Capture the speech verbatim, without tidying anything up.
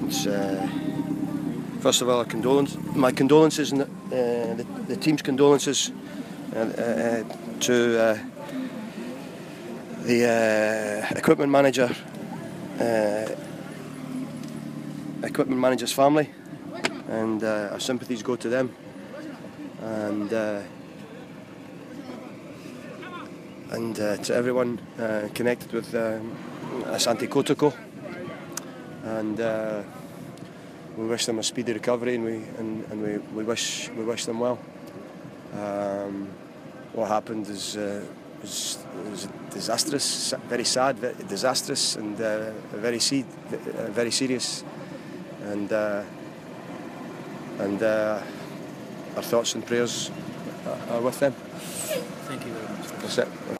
it's uh, first of all a condolence, my condolences and uh, the, the team's condolences uh, uh, to uh, the uh, equipment manager, uh, equipment manager's family, and uh, our sympathies go to them. And uh, and uh, to everyone uh, connected with um, Asante Kotoko, and uh, we wish them a speedy recovery, and we and, and we, we wish we wish them well. Um, what happened is, uh, is, is disastrous, very sad, very disastrous, and uh, very se very serious, and uh, and uh, our thoughts and prayers are with them. Thank you very much. That's it.